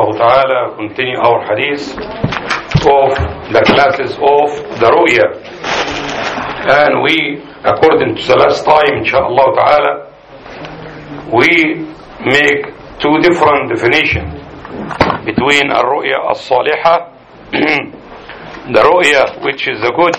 inshallah ta'ala, continue our hadith of the classes of the ru'ya. And we, according to the last time, inshallah ta'ala, we make two different definitions between al-ru'ya as-salihah, the ru'ya which is the good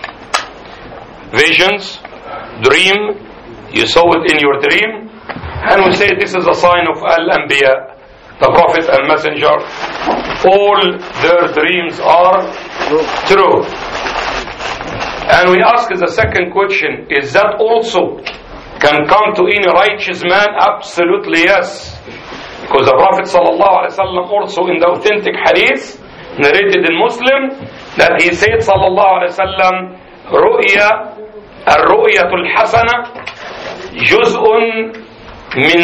visions, dream, you saw it in your dream, and we say this is a sign of al-anbiya, the prophet and messenger. All their dreams are true. And we ask the second question, is that also can come to any righteous man? Absolutely yes. Because the Prophet ﷺ also in the authentic hadith narrated in Muslim that he said ﷺ, الرؤية الحسنة جزء من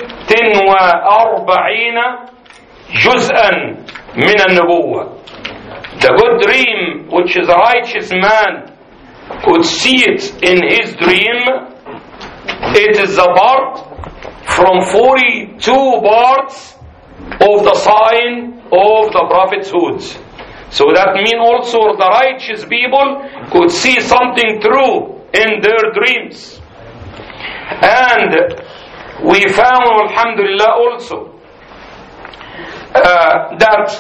46 جزءا من النبوة. The good dream which is a righteous man could see it in his dream, it is a part from 42 parts of the sign of the prophethood. So that means also the righteous people could see something true in their dreams. And we found, alhamdulillah, also that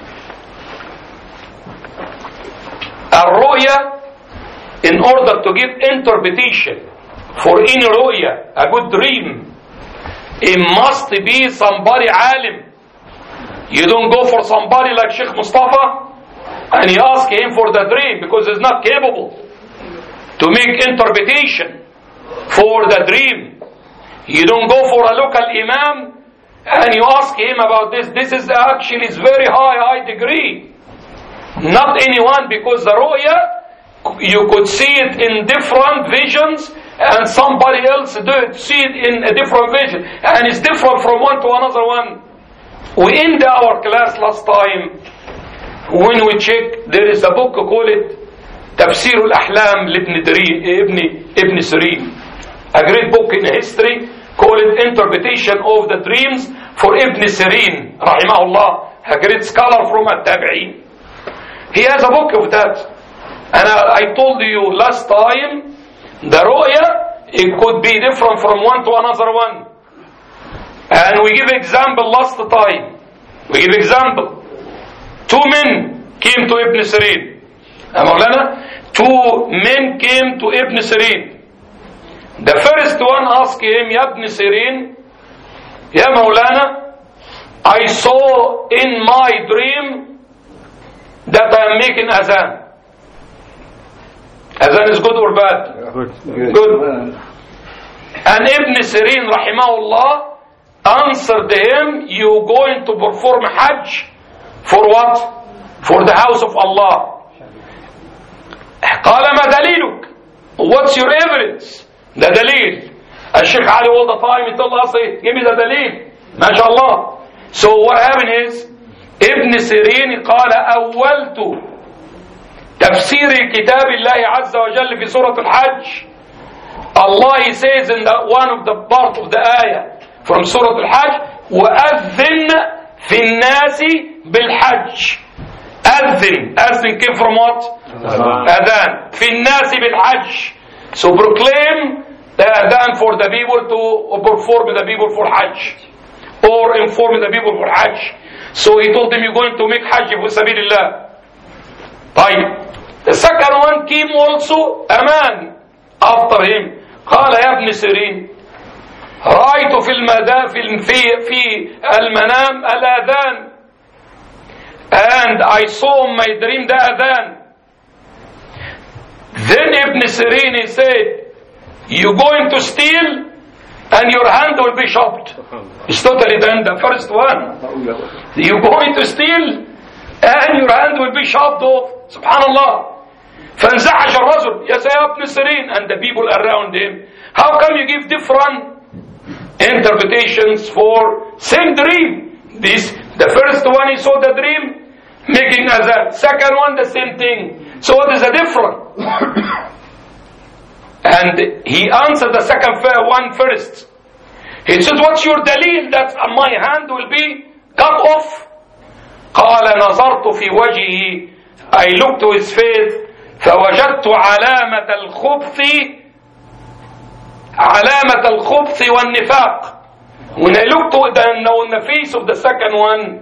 al-ru'ya, in order to give interpretation for any ru'ya, a good dream, it must be somebody alim. You don't go for somebody like Sheikh Mustafa and you ask him for the dream, because he's not capable to make interpretation for the dream. You don't go for a local imam and you ask him about this. This is actually is very high degree. Not anyone, because the ru'ya, you could see it in different visions, and somebody else see it in a different vision, and it's different from one to another one. We ended our class last time when we check, there is a book called Tafsir al-Ahlam ibn Sirin, a great book in history called Interpretation of the Dreams for Ibn Sirin, rahimahullah, a great scholar from at-Tabi'in. He has a book of that. And I told you last time, the ru'ya, it could be different from one to another one. And we give example last time. We give example. 2 men came to Ibn Sirin. Maulana, 2 men came to Ibn Sirin. The first one asked him, Ya Ibn Sirin, Ya Maulana, I saw in my dream that I am making azan. Azan is good or bad? Good. And Ibn Sirin, rahimahullah, answered him, you going to perform Hajj for what? For the house of Allah. قال ما دليلك? What's your evidence? The dalil. Sheikh Ali all the time, he told us, give me the dalil. MashaAllah. So what happened is, Ibn Sirin قال أولت تفسير كتاب الله عز وجل في سورة الحج. Allah, he says in one of the part of the ayah from Surah Al-Hajj, وَأَذِّنْ فِي النَّاسِ بِالْحَجِّ. Adhin came from what? Adhan. فِي النَّاسِ بِالْحَجِّ. So proclaim the adhan for the people to perform the people for Hajj, or inform the people for Hajj. So he told them, you're going to make Hajj for Sabilillah. The second one came also, a man after him. قال يا ابن سيرين رأيت في المنام الأذان, and I saw in my dream the adhan. Then Ibn Sirin, he said, you're going to steal and your hand will be chopped. It's totally done, the first one. You're going to steal and your hand will be chopped off. Subhanallah. فانزعج الرجل, yes, يا ابن سيرين, and the people around him. How come you give different interpretations for same dream? The first one, he saw the dream making azan. Second one, the same thing. So what is the difference? And he answered the second one first. He said, what's your dalil that my hand will be cut off? نظرت في وجهه I looked to his face فوجدت علامة الخبث والنفاق. When I looked to the face of the second one,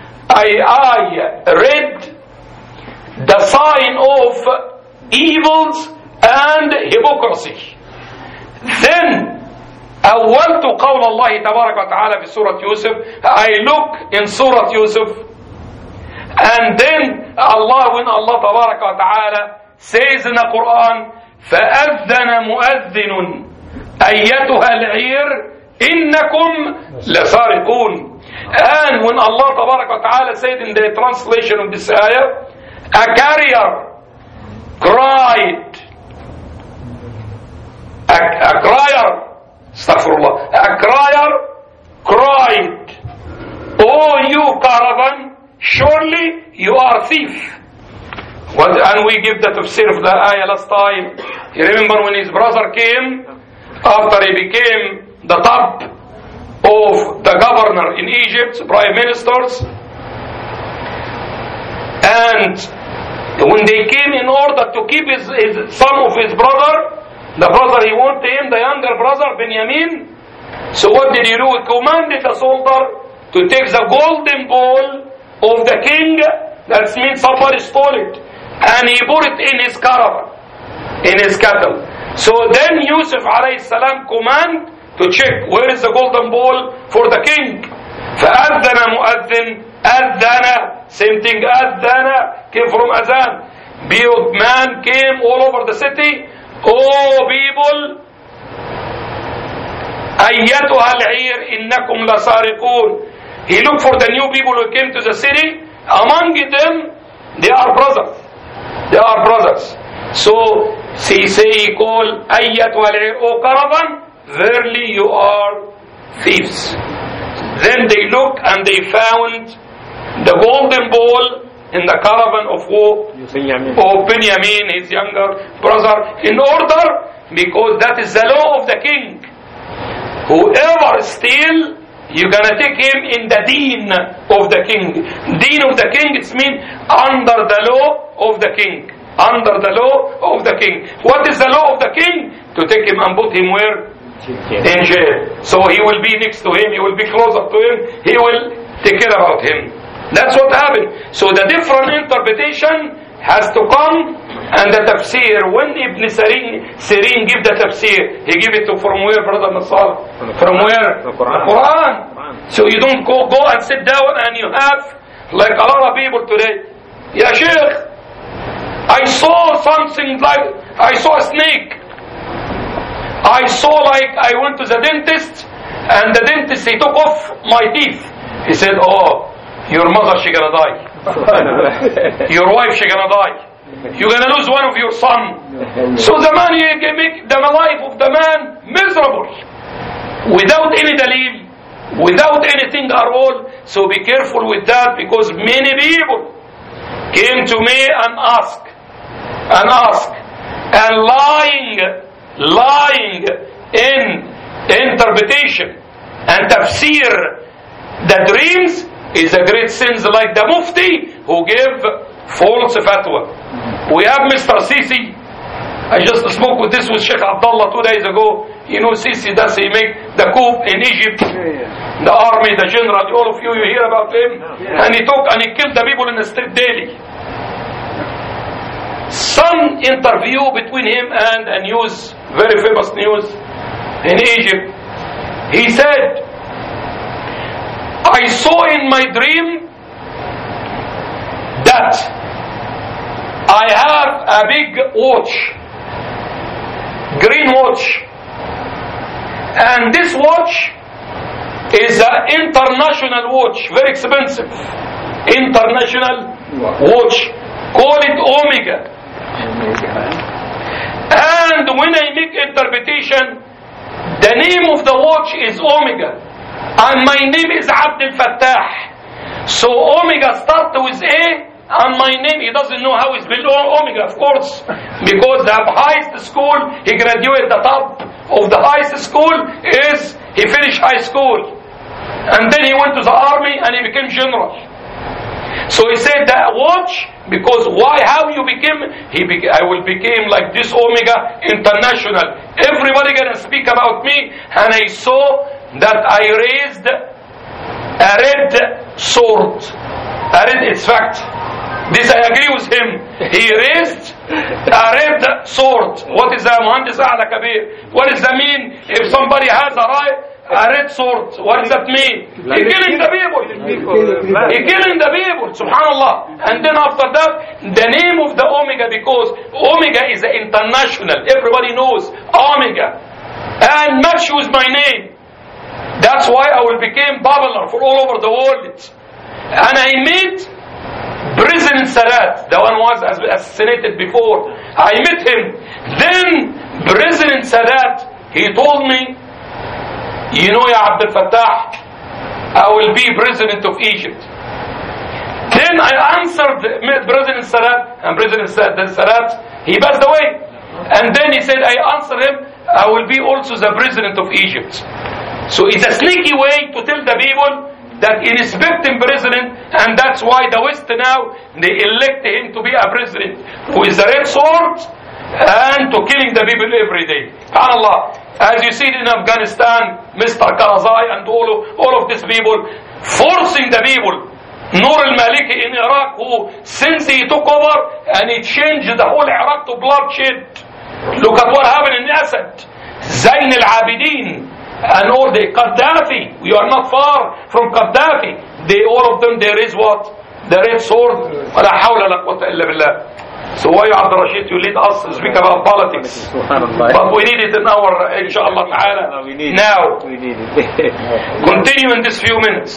I read the sign of evils and hypocrisy. Then أولت قول الله تبارك وتعالى في سورة يوسف. I look in Surah Yusuf, and then when Allah تبارك وتعالى says in the Quran فأذن مؤذن أيتها العير إنكم لسارقون. And when Allah تبارك وتعالى said in the translation of this ayah, a carrier cried, a crier, astaghfirullah, a crier cried, "Oh, you caravan, surely you are thief." And we give the tafsir of the ayah last time. You remember when his brother came, after he became the top of the governor in Egypt, prime ministers, and when they came in order to keep some of his brother, the brother he wanted him, the younger brother Benjamin. So what did he do? He commanded the soldier to take the golden ball of the king. That means somebody stole it, and he put it in his caravan, in his cattle. So then Yusuf alayhi salam command to check where is the golden ball for the king. فأذن مؤذن أذن, same thing, أذن came from azan. Man came all over the city. Oh people, أيتها العير إنكم لسارقون. He looked for the new people who came to the city. Among them, they are brothers. They are brothers. So he called أيتها العير, O caravan, verily you are thieves. Then they looked and they found the golden ball in the caravan of Benjamin, his younger brother, in order, because that is the law of the king. Whoever steal, you're gonna take him in the deen of the king. Deen of the king, it means under the law of the king. Under the law of the king. What is the law of the king? To take him and put him where? In jail. So he will be next to him, he will be closer to him, he will take care about him. That's what happened. So the different interpretation has to come, and the tafsir, when Ibn Sirin give the tafsir, he give it to from where, brother Nasar? From where? The Quran. So you don't go and sit down and you have, like a lot of people today, Ya Sheikh, I saw something like, I saw a snake. I saw like I went to the dentist, and the dentist, he took off my teeth. He said, oh, your mother, she gonna die. Your wife, she gonna die. You're gonna lose one of your son. So the man, he can make the life of the man miserable. Without any dalil, without anything at all. So be careful with that, because many people came to me and ask, and lying in interpretation and tafsir the dreams is a great sin, like the mufti who gave false fatwa. We have Mr. Sisi. I just spoke with Sheikh Abdullah 2 days ago. You know Sisi, does he make the coup in Egypt? The army, the general, all of you hear about him? And he took and he killed the people in the street daily. Some interview between him and a news, very famous news in Egypt. He said, I saw in my dream that I have a big watch, green watch, and this watch is an international watch, very expensive, international watch, call it Omega. And when I make interpretation, the name of the watch is Omega, and my name is Abdul Fattah. So Omega starts with A, and my name, he doesn't know how it's spelled Omega, of course, because the highest school, he graduated the top of the highest school is, he finished high school. And then he went to the army and he became general. So he said that watch, because why? How you became? I will become like this Omega International. Everybody gonna speak about me, and I saw that I raised a red sword. A red, it's fact. This I agree with him. He raised a red sword. What is that, Muhandis A'la Kabir? What does that mean? If somebody has a red sword, what does that mean? He's killing the people. He's killing the people. Subhanallah. And then after that, the name of the Omega, because Omega is international. Everybody knows Omega. And match with my name. That's why I will become popular for all over the world. And I met President Sadat, the one was assassinated before. I met him. Then President Sadat, he told me, you know, Ya Abdel Fattah, I will be president of Egypt. Then I answered President Sadat, and President Sadat, he passed away. And then he said, I answered him, I will be also the president of Egypt. So it's a sneaky way to tell the people that he respects him president, and that's why the West now, they elect him to be a president with the red sword and to killing the people every day. SubhanAllah. As you see in Afghanistan, Mr. Karzai and all of these people forcing the people. Nur al-Maliki in Iraq, who since he took over and he changed the whole Iraq to bloodshed. Look at what happened in Assad. Zayn al-Abidin and all the Gaddafi. We are not far from Gaddafi. All of them, there is what? The red sword. ولا حول ولا قوة إلا بالله. So why, Abdul Rashid, you lead us to speak about politics? But we need it in our, inshallah ta'ala. Now, we need it. Continue in this few minutes.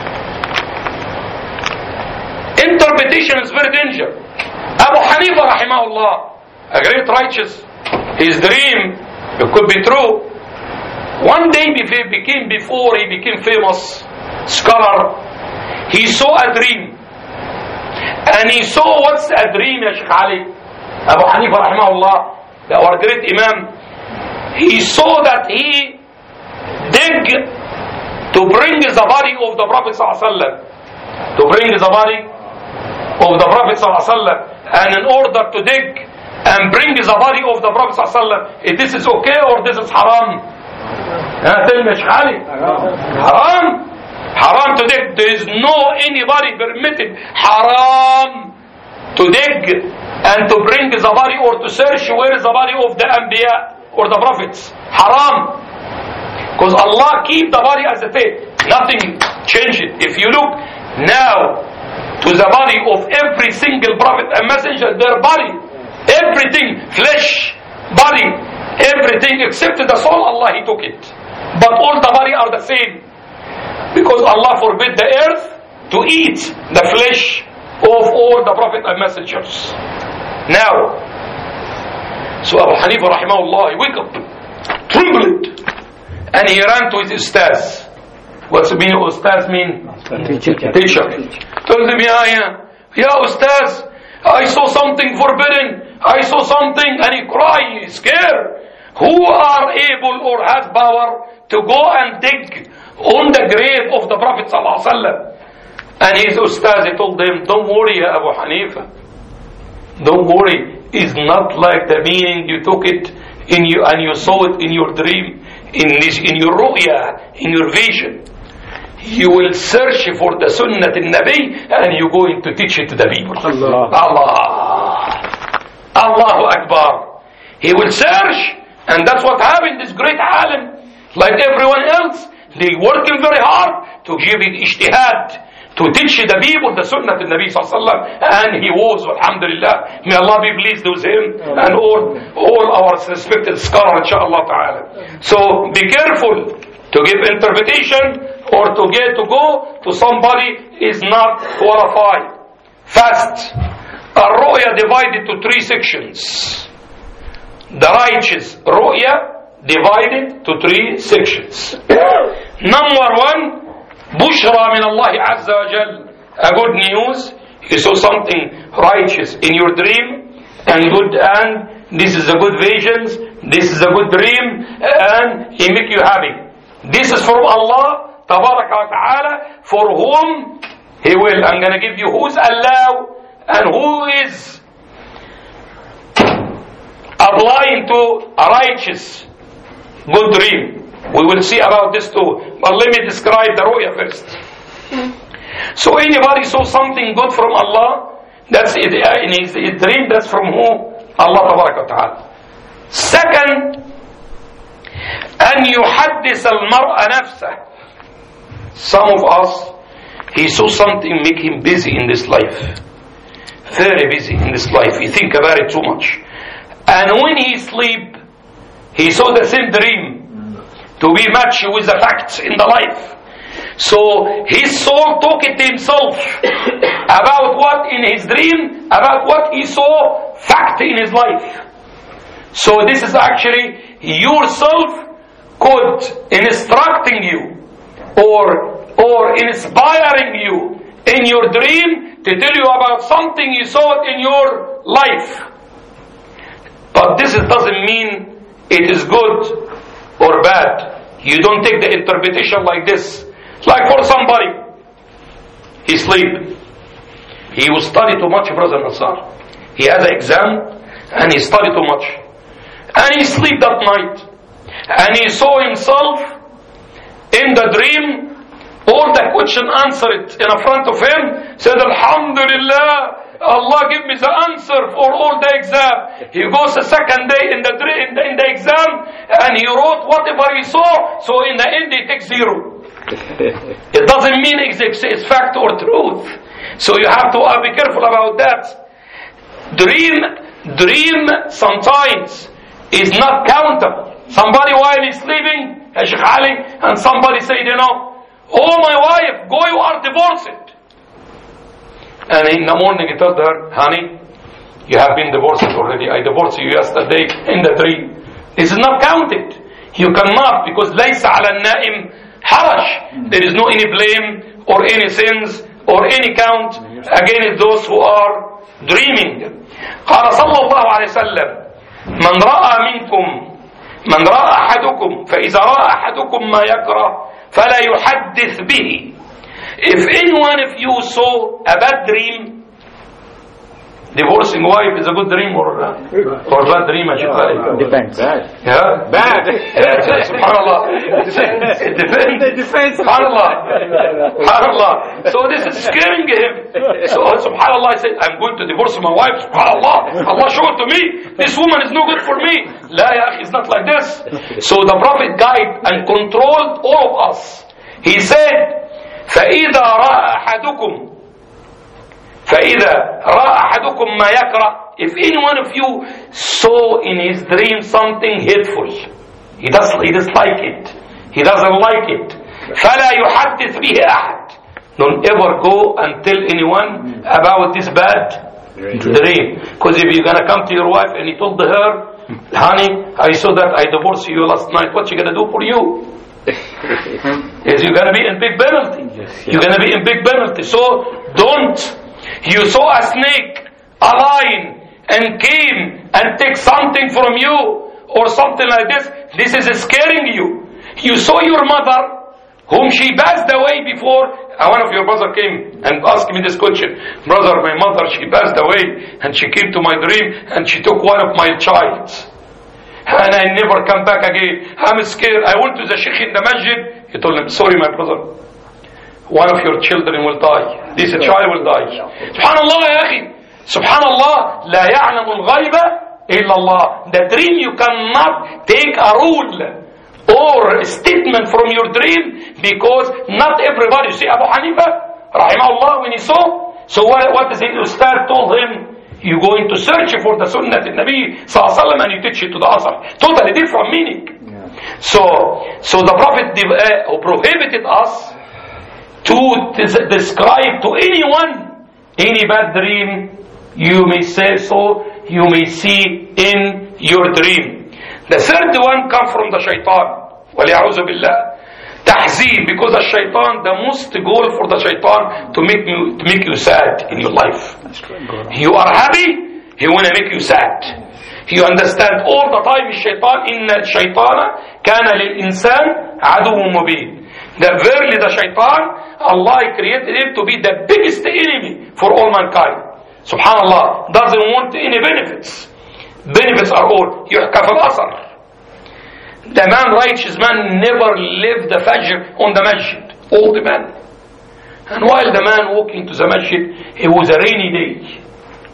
Interpretation is very dangerous. Abu Hanifa rahimahullah, a great righteous, his dream, it could be true. One day before he became famous scholar, he saw a dream. And he saw what's a dream, Ya Sheikh Ali. Abu Hanifa rahimahullah, our great Imam, he saw that he dig to bring the body of the Prophet ﷺ. To bring the body of the Prophet ﷺ. And in order to dig and bring the body of the Prophet ﷺ, this is okay or this is haram? Tell me, Ya Sheikh Ali. Haram. Haram to dig. There is no anybody permitted haram to dig and to bring the body or to search where is the body of the Anbiya or the Prophets. Haram. Because Allah keep the body as it is. Nothing change it. If you look now to the body of every single Prophet and Messenger, their body, everything, flesh, body, everything except the soul, Allah He took it. But all the body are the same. Because Allah forbid the earth to eat the flesh of all the Prophet and Messengers. Now, so Abu Hanifa rahimahullah, he wake up, trembled, and he ran to his ustaz. What's mean ustaz mean? Teacher. Told him, yeah ustaz, I saw something forbidden, I saw something, and he cried, he's scared. Who are able or has power to go and dig on the grave of the Prophet ﷺ? And his ustaz, he told him, don't worry, Ya Abu Hanifa. Don't worry. It's not like the meaning you took it in you and you saw it in your dream, in your ru'ya, in your vision. You will search for the sunnah al-Nabi and you're going to teach it to the people. Allah. Allahu Akbar. He will search, and that's what happened. This great alim, like everyone else, they working very hard to give it ijtihad, to teach the people the sunnah of the Nabi sallallahu alaihi wasallam, and he was, alhamdulillah. May Allah be pleased with him and all our respected scholars, inshallah ta'ala. So be careful to give interpretation or to go to somebody is not qualified. Fast. Ar-ru'ya divided to 3 sections. The righteous ru'ya divided to 3 sections. Number 1, bushra min Allah azza wa jal, a good news. You saw something righteous in your dream, and this is a good visions, this is a good dream, and He make you happy. This is from Allah tabaraka wa ta'ala, for whom He will. I'm going to give you who's allowed and who is applying to a righteous good dream. We will see about this too. But let me describe the ru'ya first. So anybody saw something good from Allah, that's it, in his dream, that's from who? Allah Tabaraka wa Ta'ala. Second, أن يحدث المرء نفسه. Some of us, he saw something make him busy in this life. Very busy in this life. He think about it too much. And when he sleep, he saw the same dream to be matched with the facts in the life. So his soul talked to himself about what in his dream, about what he saw fact in his life. So this is actually yourself could instructing you or inspiring you in your dream to tell you about something you saw in your life. But this doesn't mean it is good or bad. You don't take the interpretation like this. Like for somebody, he sleep. He will study too much, Brother Nassar. He has an exam and he study too much. And he sleep that night. And he saw himself in the dream. All the question answered in front of him. Said, Alhamdulillah, Allah give me the answer for all the exam. He goes the second day in the exam and he wrote whatever he saw. So in the end he takes 0. It doesn't mean it's fact or truth. So you have to be careful about that. Dream sometimes is not countable. Somebody while he's sleeping, Sheikh Ali, and somebody said, oh my wife, go, you are divorced. And in the morning he told her, honey, you have been divorced already. I divorced you yesterday in the dream. This is not counted. You cannot, because ليس على النائم حرج. There is no any blame or any sins or any count against those who are dreaming. قال صلى الله عليه وسلم من رأى أحدكم فإذا رأى أحدكم ما يكره فلا يحدث به. If any one of you saw a bad dream, divorcing wife is a good dream or bad dream? Depends. Yeah? Bad. Subhanallah. It depends. Subhanallah. So this is scaring him. So subhanallah, he said, I'm going to divorce my wife. Subhanallah. Allah showed to me. This woman is no good for me. La ya akhi, it's not like this. So the Prophet guided and controlled all of us. He said, فإذا رأى أحدكم ما يكره. If any one of you saw in his dream something hateful, he doesn't like it. He doesn't like it. فلا يحدث به أحد. Don't ever go and tell anyone about this bad dream. Because if you're gonna come to your wife and you told her, honey, I saw that I divorced you last night, what she gonna do for you? Is you're gonna be in big penalty. You're gonna be in big penalty. So don't. You saw a snake, a lion, and came and take something from you or something like this. This is scaring you. You saw your mother, whom she passed away before. One of your brother came and asked me this question. Brother, my mother, she passed away and she came to my dream and she took one of my childs. And I never come back again. I'm scared. I went to the sheikh in the masjid. He told him, sorry my brother, one of your children will die. This child will die. Subhanallah ya akhi. Subhanallah. La ya'lamu al-ghayba illa Allah. The dream, you cannot take a rule or a statement from your dream, because not everybody. You see Abu Hanifa, rahimahullah, when he saw, so what is it? Ustad told him, you're going to search for the sunnah of Nabi sallallahu alaihi wasallam and you teach it to the Asr. Totally different meaning. So the Prophet prohibited us to describe to anyone any bad dream you may say so, you may see in your dream. The third one comes from the shaitan. وَلِيَعُوذُ بِاللَّهِ Tahzeen, because the shaitan, the most goal for the shaitan to make you sad in your life. You are happy, he want to make you sad. You understand all the time الشيطان إن الشيطان كان للإنسان عدو مبين. That verily the shaitan, Allah created him to be the biggest enemy for all mankind. Subhanallah, doesn't want any benefits. Benefits are all يحكى في الأثر. The man, righteous man, never lived the Fajr on the masjid. All the man. And while the man walking to the masjid, it was a rainy day.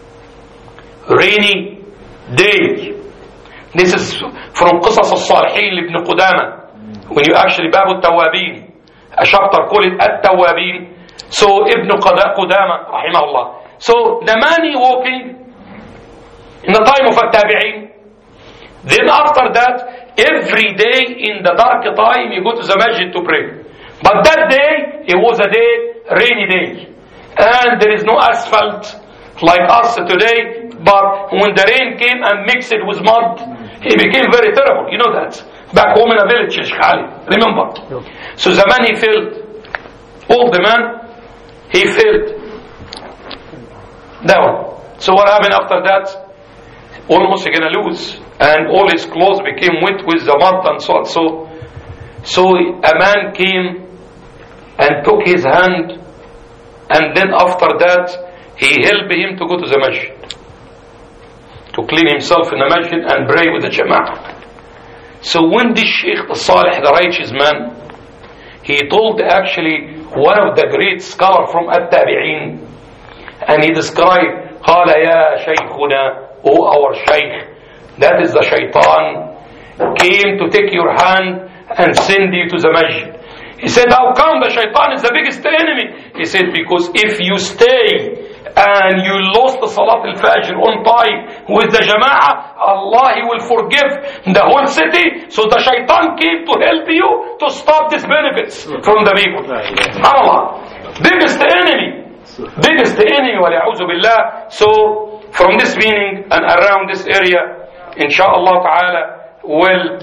Rainy day. This is from قصص الصالحين لابن قدامة. When you actually باب التوابين, a chapter called it التوابين. So Ibn Qudama rahimahullah. So the man he walking in the time of التابعين. Then after that, every day in the dark time you go to the masjid to pray. But that day, it was a day, rainy day. And there is no asphalt like us today. But when the rain came and mixed it with mud, it became very terrible. You know that. Back home in a village, Sheikh Ali. Remember? So the man he failed. All the man, he failed. Down. So what happened after that? Almost he gonna lose. And all his clothes became wet with the mud and so on. So a man came and took his hand, and then after that he helped him to go to the masjid, to clean himself in the masjid and pray with the jama'ah. So when this Sheikh Salih, the righteous man, he told actually one of the great scholars from At-Tabi'in, and he described, قال يا شيخنا, O our Shaykh, that is the shaitan came to take your hand and send you to the masjid. He said, how come the shaitan is the biggest enemy? He said, because if you stay and you lost the Salat al-Fajr on time with the Jama'ah, Allah, He will forgive the whole city. So the shaitan came to help you to stop these benefits from the people. SubhanAllah. Biggest enemy. Biggest enemy, wali'auzu billah. So from this meaning and around this area, inshaAllah ta'ala, will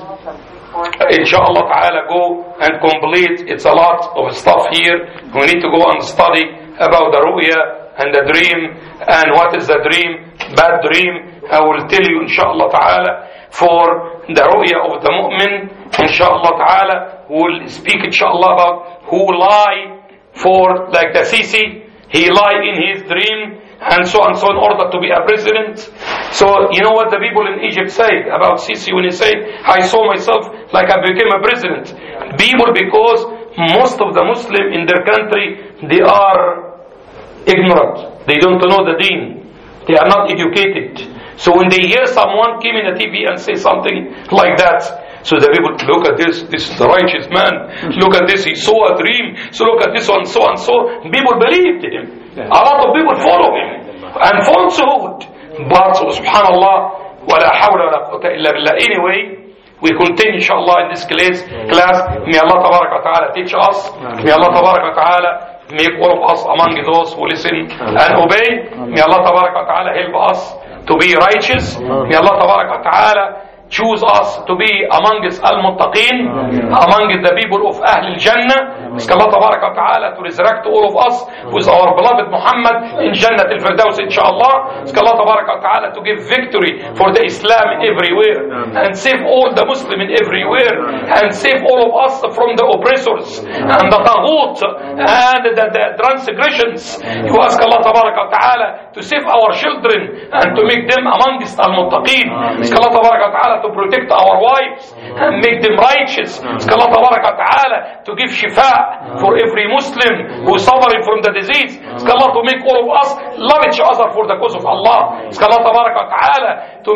inshallah ta'ala go and complete. It's a lot of stuff here. We need to go and study about the ru'ya and the dream and what is the dream, bad dream. I will tell you inshallah ta'ala. For the ru'ya of the mu'min, inshallah ta'ala, we'll speak inshallah about who lie for, like the Sisi, he lie in his dream and so on, so in order to be a president. So you know what the people in Egypt say about Sisi when he said, I saw myself like I became a president. People, because most of the Muslim in their country, they are ignorant. They don't know the deen. They are not educated. So when they hear someone came in a TV and say something like that, so the people, look at this is the righteous man. Look at this, he saw a dream. So look at this one, so and so. People believed him. A lot of people follow him. And falsehood. But subhanallah, wa la hawla wa la quwwata illa billah. Anyway, we continue inshallah in this class. May Allah tabarak wa ta'ala teach us. May Allah tabarak wa ta'ala make all of us among those who listen and obey. May Allah tabarak wa ta'ala help us to be righteous. May Allah tabarak wa ta'ala choose us to be amongst al-muttaqeen, among the people of Ahl al-Jannah. Ask Allah tabarak wa ta'ala to resurrect all of us with our beloved Muhammad in Jannat al-Firdaus inshallah. Ask Allah tabarak wa ta'ala to give victory for the Islam everywhere and save all the Muslims everywhere and save all of us from the oppressors and the taghut and the transgressions. You ask Allah tabarak wa ta'ala to save our children and to make them amongst al-muttaqeen. Ask Allah tabarak wa ta'ala to protect our wives and make them righteous. Ask Allah tabarak wa ta'ala to give shifa for every Muslim who is suffering from the disease. Ask Allah to make all of us love each other for the cause of Allah. Ask Allah tabarak wa ta'ala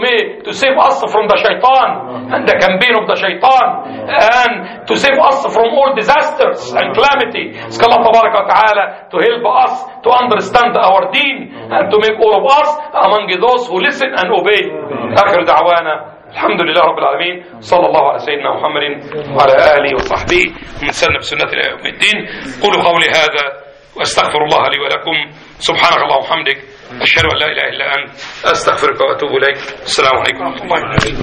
to save us from the shaitan and the campaign of the shaitan and to save us from all disasters and calamity. Ask Allah tabarak wa ta'ala to help us to understand our deen and to make all of us among those who listen and obey. آخر دعوانا الحمد لله رب العالمين صلى الله على سيدنا محمد وعلى آله وصحبه ومن سن بسنة إلى يوم الدين. قولوا قولي هذا وأستغفر الله لي ولكم. سبحانك اللهم وبحمدك أشهد أن لا إله إلا أنت أستغفرك وأتوب إليك. السلام عليكم ورحمة الله وبركاته.